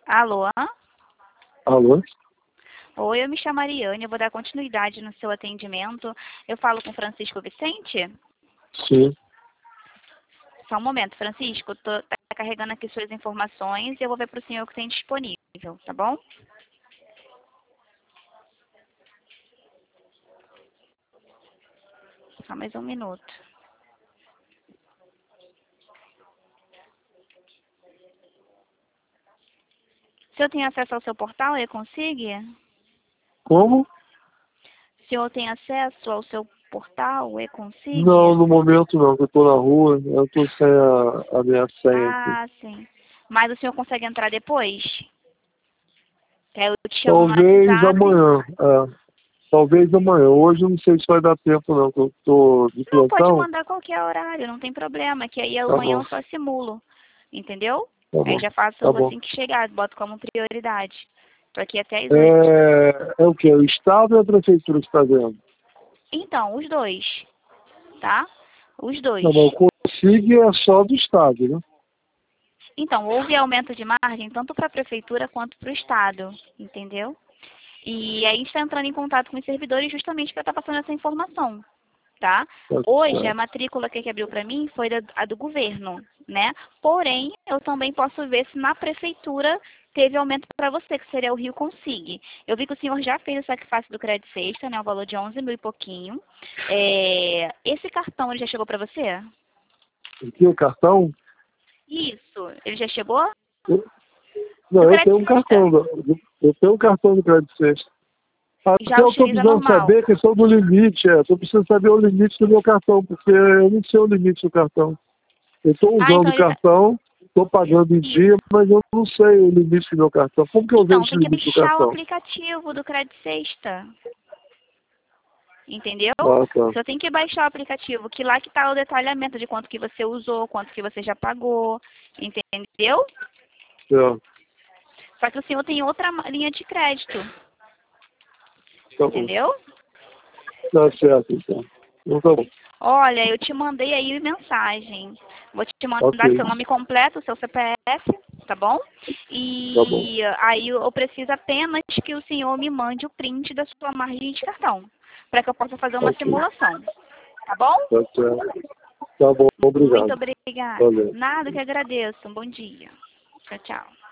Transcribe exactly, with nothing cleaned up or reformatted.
Alô? Alô? Oi, eu me chamo Ariane, eu vou dar continuidade no seu atendimento. Eu falo com Francisco Vicente? Sim. Só um momento, Francisco, tô tá carregando aqui suas informações e eu vou ver para o senhor o que tem disponível, tá bom? Só mais um minuto. O senhor tem acesso ao seu portal, eu consigo? Como? O senhor tem acesso ao seu portal, eu consigo? Não, no momento não, que eu tô na rua, eu tô sem a, a minha senha aqui. Ah, sim. Mas o senhor consegue entrar depois? Que aí eu te chamo no Talvez WhatsApp. amanhã, é. Talvez amanhã. Hoje eu não sei se vai dar tempo não, que eu tô de Não, pode plantão. mandar qualquer horário, não tem problema, que aí Tá amanhã bom, eu só simulo, entendeu? tá Aí bom, já faço tá bom. assim que chegar, boto como prioridade. Tô aqui até as oito. É, é o quê? O Estado ou a Prefeitura que está vendo? Então, os dois, tá? Os dois. Não, mas o consigo é só do Estado, né? Então, houve aumento de margem tanto para a prefeitura quanto para o estado, entendeu? E aí a gente está entrando em contato com os servidores justamente para estar passando essa informação, tá? Tá Hoje, a certo. matrícula que abriu para mim foi da, a do governo, né? Porém, eu também posso ver se na prefeitura teve aumento para você, que seria o Rio Consigue. Eu vi que o senhor já fez o sacrifício do crédito sexta, né? O valor de onze mil e pouquinho. É, esse cartão, ele já chegou para você? Aqui o cartão? Isso. Ele já chegou? Eu- Do não, eu tenho crédito um sexta. cartão, do- eu tenho um cartão do crédito sexta. Já Até eu estou utiliza precisando normal. saber a questão do limite, é. Estou precisando saber o limite do meu cartão, porque eu não sei o limite do cartão. Eu estou Ah, usando então o ele tá... cartão, estou pagando em dia, Isso. mas eu não sei o limite do meu cartão. Como que eu vejo Então, esse tem que limite do baixar o cartão? aplicativo do crédito sexta. Entendeu? Ah, tá. Só tem que baixar o aplicativo, que lá que tá o detalhamento de quanto que você usou, quanto que você já pagou, entendeu? É, Só que o senhor tem outra ma- linha de crédito, tá bom. entendeu? Tá certo, então. Então tá bom. Olha, eu te mandei aí mensagem. Vou te mandar Ok, seu nome completo, seu C P F, tá bom? tá bom. E aí eu preciso apenas que o senhor me mande o print da sua margem de cartão, para que eu possa fazer uma Ok, simulação, tá bom? tá certo. Tá bom, Muito obrigado. obrigada. Valeu. Nada, que agradeço. Um bom dia. Tchau, tchau.